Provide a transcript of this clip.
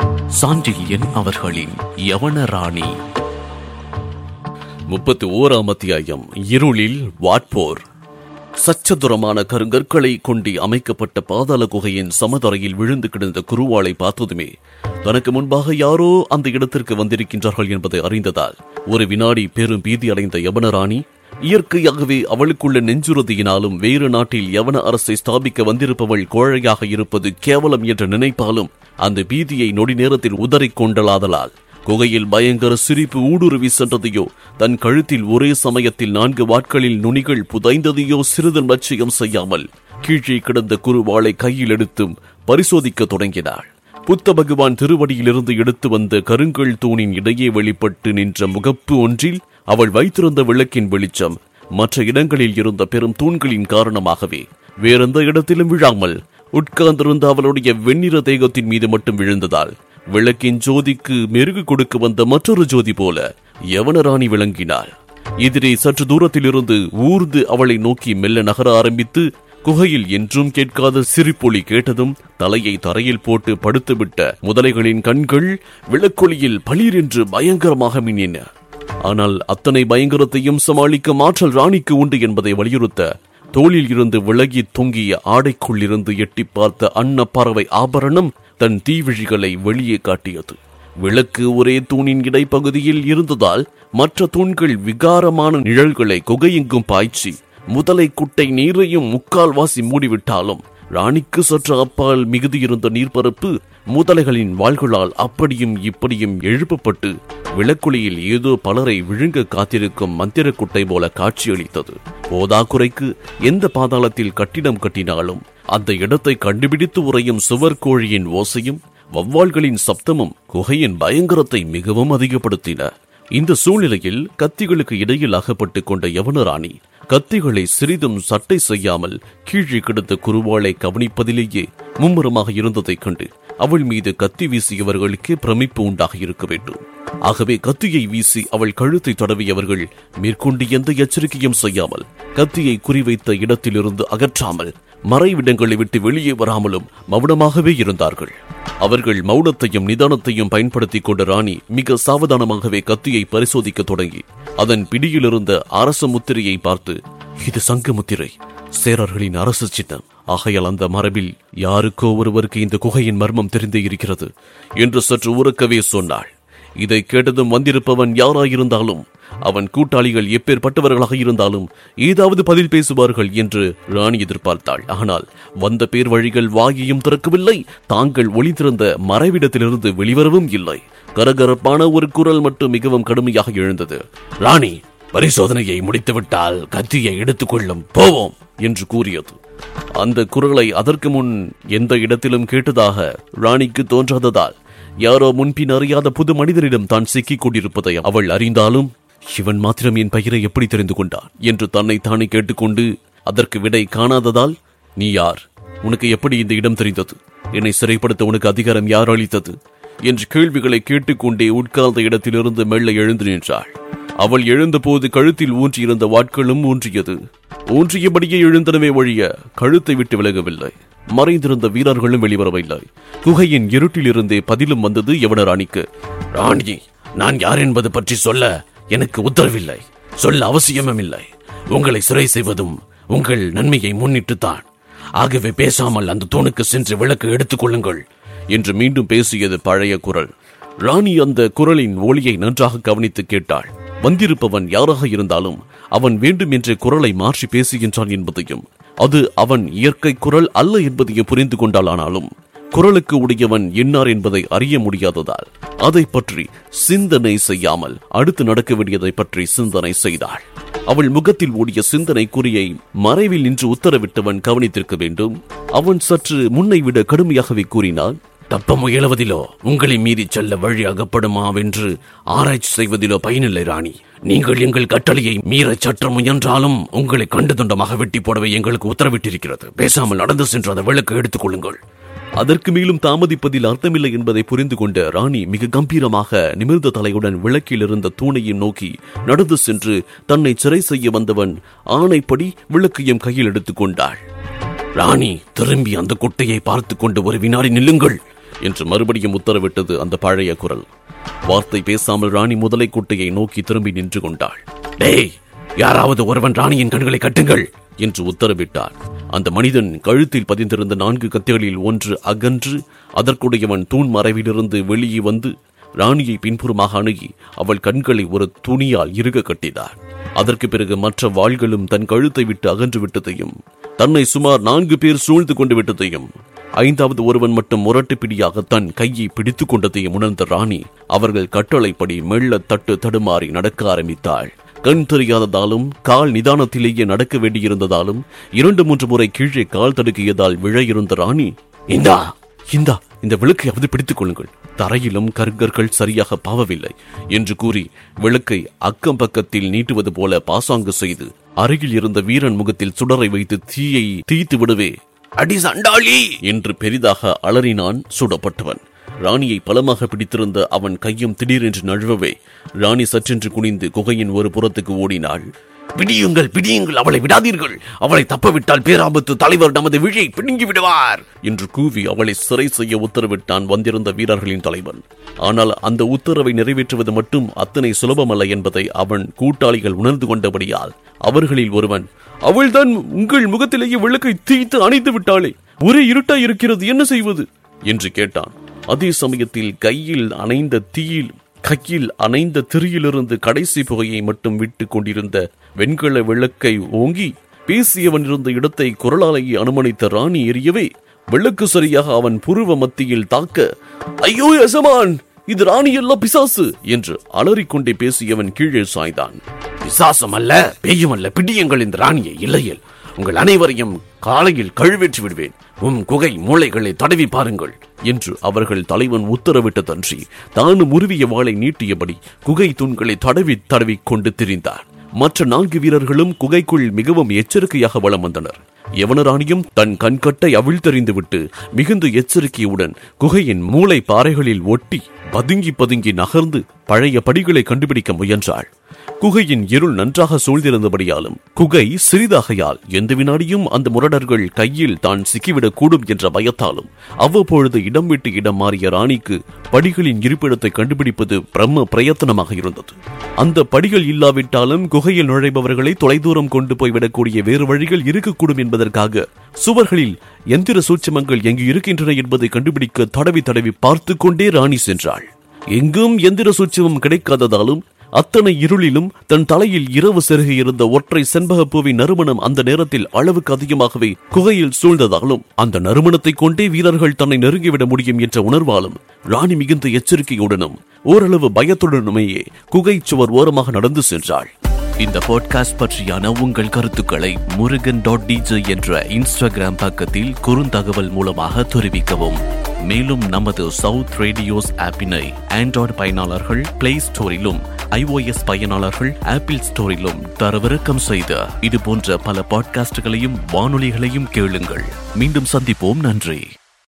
சாண்டில்யன் அவர்களின் யவனராணி. 31ஆம் அத்தியாயம். இருளில் வாட்போர். சச்சதுரமான கருங்கற்களை கொண்டு அமைக்கப்பட்ட பாதாள குகையின் சமதரையில் விழுந்து கிடந்த குருவாளை பார்த்ததுமே தனக்கு முன்பாக யாரோ அந்த இடத்திற்கு வந்திருக்கின்றார்கள் என்பதை அறிந்ததால் ஒரு வினாடி பெரும் பீதி அடைந்த யவனராணி இயற்கையாகவே அவளுக்குள்ள நெஞ்சுறுதியினாலும் வேறு நாட்டில் யவன அரசை ஸ்தாபிக்க வந்திருப்பவள் கோழையாக இருப்பது கேவலம் என்று நினைப்பாலும் அந்த பீதியை நொடி நேரத்தில் உதறிக் கொண்டலாதலால் குகையில் பயங்கர சிரிப்பு ஊடுருவி சென்றதையோ, தன் கழுத்தில் ஒரே சமயத்தில் 4 வாட்களில் நுனிகள் புதைந்ததையோ சிறிது லட்சியம் செய்யாமல் கீழே கிடந்த குருவாளை கையில் எடுத்தும் பரிசோதிக்க தொடங்கினாள். புத்த பகவான் திருவடியிலிருந்து எடுத்து வந்த கருங்கல் தூணின் இடையே வெளிப்பட்டு நின்ற முகப்பு ஒன்றில் அவள் வைத்திருந்த விளக்கின் வெளிச்சம் மற்ற இடங்களில் இருந்த பெரும் தூண்களின் காரணமாகவே வேறெந்த இடத்திலும் விழாமல் உட்கார்ந்திருந்த அவளுடைய வெண்ணிற தேகத்தின் மீது மட்டும் விழுந்ததால் விளக்கின் ஜோதிக்கு மெருகு கொடுக்க வந்த மற்றொரு ஜோதி போல யவனராணி விளங்கினாள். எதிரே சற்று தூரத்தில் இருந்து ஊர்ந்து அவளை நோக்கி மெல்ல நகர ஆரம்பித்து குகையில் என்றும் கேட்காத சிரிப்பொலி கேட்டதும் தலையை தரையில் போட்டு படுத்துவிட்ட முதலைகளின் கண்கள் விளக்கொலியில் பளீர் என்று பயங்கரமாக மின்னின. ஆனால் அத்தனை பயங்கரத்தையும் சமாளிக்க ஆற்றல் ராணிக்கு உண்டு என்பதை வலியுறுத்த தோளில் இருந்து விலகி தொங்கிய ஆடைக்குள் இருந்து எட்டி பார்த்த அன்ன பறவை ஆபரணம் தன் தீவிழிகளை வெளியே காட்டியது. விளக்கு ஒரே தூணின் இடைப்பகுதியில் இருந்ததால் மற்ற தூண்கள் விகாரமான நிழல்களை குகையெங்கும் பாய்ச்சி முதலை குட்டை நீரையும் முக்கால்வாசி மூடிவிட்டாலும் ராணிக்கு சற்று அப்பால் மிகுதியிருந்த நீர்ப்பரப்பு முதலைகளின் வாள்களால் அப்படியும் இப்படியும் எழுப்பப்பட்டு விளக்குளியில் ஏதோ பலரை விழுங்க காத்திருக்கும் மந்திர குட்டை போல காட்சியளித்தது. போதாக்குறைக்கு எந்த பாதாளத்தில் கட்டிடம் கட்டினாலும் அந்த இடத்தை கண்டுபிடித்து உறையும் சுவர்கோழியின் ஓசையும் வௌவால்களின் சப்தமும் குகையின் பயங்கரத்தை மிகவும் அதிகப்படுத்தின. இந்த சூழ்நிலையில் கத்திகளுக்கு இடையில் அகப்பட்டுக் கொண்ட யவனராணி கத்திகளை சிறிதும் சட்டை செய்யாமல் கீழே கிடந்த குருவாளை கவனிப்பதிலேயே மும்முரமாக இருந்ததைக் கண்டு அவள் மீது கத்தி வீசியவர்களுக்கே பிரமிப்பு உண்டாக இருக்க வேண்டும். ஆகவே கத்தியை வீசி அவள் கழுத்தை தடவியவர்கள் மேற்கொண்டு எந்த எச்சரிக்கையும் செய்யாமல் கத்தியை குறிவைத்த இடத்திலிருந்து அகற்றாமல் மறைவிடங்களை விட்டு வெளியே வராமலும் மௌனமாகவே இருந்தார்கள். அவர்கள் மௌனத்தையும் நிதானத்தையும் பயன்படுத்திக் கொண்ட ராணி மிக சாவதானமாகவே கத்தியை பரிசோதிக்க தொடங்கி அதன் பிடியிலிருந்த அரச முத்திரையை பார்த்து, இது சங்க முத்திரை, சேரர்களின் அரசு சின்னம். ஆகையால் அந்த மரபில் யாருக்கோ ஒருவருக்கு இந்த குகையின் மர்மம் தெரிந்தே இருக்கிறது என்று சற்று உறக்கவே சொன்னாள். இதை கேட்டதும் வந்திருப்பவன் யாராயிருந்தாலும் அவன் கூட்டாளிகள் எப்பேற்பட்டவர்களாக இருந்தாலும் ஏதாவது பதில் பேசுவார்கள் என்று ராணி எதிர்பார்த்தாள். ஆனால் வந்த பேர் வழிகள் வாயையும் திறக்கவில்லை, தாங்கள் ஒளிந்திருந்த மறைவிடத்திலிருந்து வெளிவரவும் இல்லை. கரகரப்பான ஒரு குரல் மட்டும் மிகவும் கடுமையாக எழுந்தது. ராணி, பரிசோதனையை முடித்துவிட்டால் கத்தியை எடுத்துக் கொள்ளும், போவோம் என்று கூறியது. அந்த குரலை அதற்கு முன் எந்த இடத்திலும் கேட்டதாக ராணிக்கு தோன்றாததால் யாரோ முன்பின் அறியாத புது மனிதரிடம் தான் சிக்கிக் கொண்டிருப்பதை அவள் அறிந்தாலும் இவன் மாத்திரம் என் பெயரை எப்படி தெரிந்து கொண்டான் என்று தன்னை தானே கேட்டுக்கொண்டு அதற்கு விடை காணாததால், நீ யார், உனக்கு எப்படி இந்த இடம் தெரிந்தது, என்னை சிறைப்படுத்த உனக்கு அதிகாரம் யார் அளித்தது என்று கேள்விகளை கேட்டுக்கொண்டே உட்கார்ந்த இடத்திலிருந்து மெல்ல எழுந்து நின்றாள். அவள் எழுந்தபோது கழுத்தில் ஊன்றியிருந்த வாட்களும் ஊன்றியது. ஊன்றியபடியே எழுந்தனவே ஒழிய கழுத்தை விட்டு விலகவில்லை. மறைந்திருந்த வீரர்களும் வெளிவரவில்லை. குகையின் இருட்டிலிருந்தே பதிலும் வந்தது யவனராணிக்கு. ராணி, நான் யார் என்பது பற்றி சொல்ல எனக்கு உத்தரவில்லை, சொல்ல அவசியமும் இல்லை. உங்களை சிறை செய்வதும் உங்கள் நன்மையை முன்னிட்டுத்தான். ஆகவே பேசாமல் அந்த தூணுக்கு சென்று விளக்கு எடுத்துக் கொள்ளுங்கள் என்று மீண்டும் பேசியது பழைய குரல். ராணி அந்த குரலின் ஒளியை நன்றாக கவனித்து கேட்டாள். வந்திருப்பவன் யாராக இருந்தாலும் அவன் வேண்டும் என்ற குரலை மாற்றி பேசுகின்றான் என்பதையும் அது அவன் இயற்கை குரல் அல்ல என்பதையும் புரிந்து கொண்டாளானாலும் குரலுக்கு உடையவன் என்னார் என்பதை அறிய முடியாததால் அதை பற்றி சிந்தனை செய்யாமல் அடுத்து நடக்க வேண்டியதை பற்றி சிந்தனை செய்தாள். அவள் முகத்தில் ஓடிய சிந்தனை குறியை மறைவில் நின்று உத்தரவிட்டவன் கவனித்திருக்க வேண்டும். அவன் சற்று முன்னை விட கடுமையாகவே கூறினான். தப்ப முயலுவதிலோ உங்களை மீறி செல்ல வழி அகப்படுமாவென்று ஆராய்ச்சி செய்வதிலோ பயனில்லை ராணி. நீங்கள் எங்கள் கட்டளையை மீற சற்று முயன்றாலும் உங்களை கண்டு துண்டமாக வெட்டி போடவே எங்களுக்கு உத்தரவிட்டிருக்கிறது. பேசாமல் நடந்து சென்று அந்த விளக்கு எடுத்துக் கொள்ளுங்கள். அதற்கு மேலும் தாமதிப்பதில் அர்த்தமில்லை என்பதை புரிந்து கொண்ட ராணி மிக கம்பீரமாக நிமிர்ந்த தலையுடன் விளக்கில் இருந்த தூணையும் நோக்கி நடந்து சென்று தன்னை சிறை செய்ய வந்தவன் ஆணைப்படி விளக்கையும் கையில் எடுத்துக் கொண்டாள். ராணி, திரும்பி அந்த குட்டையை பார்த்து கொண்டு ஒரு வினாடி நில்லுங்கள் என்று மறுபடியும் உத்தரவிட்டது அந்த பழைய குரல். வார்த்தை பேசாமல் ராணி முதலை குட்டையை நோக்கி திரும்பி நின்று கொண்டாள். டேய், யாராவது ஒருவன் ராணியின் கண்களை கட்டுங்கள் என்று உத்தரவிட்டார். அந்த மனிதன் கழுத்தில் பதிந்திருந்த 4 கத்திகளில் ஒன்று அகன்று அதற்குடையவன் தூண் மறைவிலிருந்து வெளியே வந்து ராணியை பின்புறமாக அணுகி அவள் கண்களை ஒரு துணியால் இறுக கட்டினார். அதற்கு பிறகு மற்ற வாள்களும் தன் கழுத்தை விட்டு அகன்று விட்டதையும் தன்னை சுமார் 4 பேர் சூழ்ந்து கொண்டு விட்டதையும் 5வது ஒருவன் மட்டும் முரட்டு பிடியாக தன் கையை பிடித்துக் கொண்டதையும் உணர்ந்த ராணி அவர்கள் கட்டளைப்படி மெல்ல தட்டு தடுமாறி நடக்க ஆரம்பித்தாள். கண் தெரியாததாலும் கால் நிதானத்திலேயே நடக்க வேண்டியிருந்ததாலும் 2-3 முறை கீழே கால் தடுக்கியதால் விழ இருந்த ராணி, இந்த விளக்கையாவது பிடித்துக் கொள்ளுங்கள், தரையிலும் கருங்கற்கள் சரியாக பாவவில்லை என்று கூறி விளக்கை அக்கம் பக்கத்தில் நீட்டுவது போல பாசாங்கு செய்து அருகில் இருந்த வீரன் முகத்தில் சுடரை வைத்து தீயை தீய்த்து விடுவே. அடி சண்டாளி என்று பெரிதாக அலறினான் சுடப்பட்டவன். ராணியை பலமாக பிடித்திருந்த அவன் கையும் திடீரென்று நழுவவே ராணி சற்றென்று குனிந்து குகையின் ஒரு புறத்துக்கு ஓடினாள். பிடியுங்கள், அவளை விடாதீர்கள், அவளை தப்பவிட்டால் பேராபத்து, தலைவர் நமது விழியை பிடுங்கி விடுவார் என்று கூவி அவளை சிறை செய்ய உத்தரவிட்டான் வந்திருந்த வீரர்களின் தலைவன். ஆனால் அந்த உத்தரவை நிறைவேற்றுவது மட்டும் அத்தனை சுலபமல்ல என்பதை அவன் கூட்டாளிகள் உணர்ந்து கொண்டபடியால் அவர்களில் ஒருவன், அவள்தான் உங்கள் முகத்திலேயே விளக்கை தீய்த்து அணைத்து விட்டாளே, ஒரே இருட்டாய் இருக்கிறது, என்ன செய்வது என்று கேட்டான். அதே சமயத்தில் கையில் அணைந்த திரியிலிருந்து கடைசி புகையை மட்டும் விட்டு கொண்டிருந்த வெண்கல விளக்கை ஓங்கி பேசியவன் இருந்த இடத்தை குரலாலேயே அனுமதித்த ராணி எரியவே விளக்கு சரியாக அவன் புருவ மத்தியில் தாக்க, ஐயோ எசமான், இது ராணி அல்ல பிசாசு என்று அலறிக்கொண்டே பேசியவன் கீழே சாய்ந்தான். பிசாசம் அல்ல, பேயும் அல்ல, பிடியுங்கள் இந்த ராணியை, இல்லையில் உங்கள் அனைவரையும் காலையில் கழுவேற்றி விடுவேன், குகை மூளைகளை தடவி பாருங்கள் என்று அவர்கள் தலைவன் உத்தரவிட்டதன்றி தானும் உருவிய வாளை நீட்டியபடி குகை தூண்களை தடவி கொண்டு திரிந்தார். மற்ற 4 வீரர்களும் குகைக்குள் மிகவும் எச்சரிக்கையாக வலம் வந்தனர். யவனராணியும் தன் கண்கட்டை அவிழ்த்தெறிந்துவிட்டு மிகுந்த எச்சரிக்கையுடன் குகையின் மூளை பாறைகளில் ஒட்டி பதுங்கி நகர்ந்து பழைய படிகளை கண்டுபிடிக்க முயன்றாள். குகையின் இருள் நன்றாக சூழ்ந்திருந்தபடியாலும் குகை சிறிதாகையால் எந்த வினாடியும் அந்த முரடர்கள் கையில் தான் சிக்கிவிடக் கூடும் என்ற பயத்தாலும் அவ்வப்பொழுது இடம் விட்டு இடம் மாறிய ராணிக்கு படிகளின் இருப்பிடத்தை கண்டுபிடிப்பது பிரம்ம பிரயத்தனமாக இருந்தது. அந்த படிகள் இல்லாவிட்டாலும் குகையில் நுழைபவர்களை தொலைதூரம் கொண்டு போய்விடக்கூடிய வேறு வழிகள் இருக்கக்கூடும் என்பதற்காக சுவர்களில் எந்திர சூட்சமங்கள் எங்கு இருக்கின்றன என்பதை கண்டுபிடிக்க தடவி பார்த்து கொண்டே ராணி சென்றாள். எங்கும் எந்திர சூட்சமம் கிடைக்காததாலும் அத்தனை இருளிலும் தன் தலையில் இரவு செருகி இருந்த ஒற்றை செண்பகப்பூவின் நறுமணம் அந்த நேரத்தில் அளவுக்கு அதிகமாகவே குகையில் சூழ்ந்ததாலும் அந்த நறுமணத்தை கொண்டே வீரர்கள் தன்னை நெருங்கிவிட முடியும் என்ற உணர்வாலும் ராணி மிகுந்த எச்சரிக்கையுடனும் ஓரளவு பயத்துடனுமேயே குகை சுவர் ஓரமாக நடந்து சென்றாள். இந்த பாட்காஸ்ட் பற்றியான உங்கள் கருத்துக்களை murugan.dj என்ற இன்ஸ்டாகிராம் பக்கத்தில் குறுந்தகவல் மூலமாக தெரிவிக்கவும். மேலும் நமது சவுத் ரேடியோஸ் ஆப்பினை ஆண்ட்ராய்டு பயனாளர்கள் பிளே ஸ்டோரிலும் iOS பயனாளர்கள் ஆப்பிள் ஸ்டோரிலும் தரவிறக்கம் செய்த இது போன்ற பல பாட்காஸ்டுகளையும் வானொலிகளையும் கேளுங்கள். மீண்டும் சந்திப்போம். நன்றி.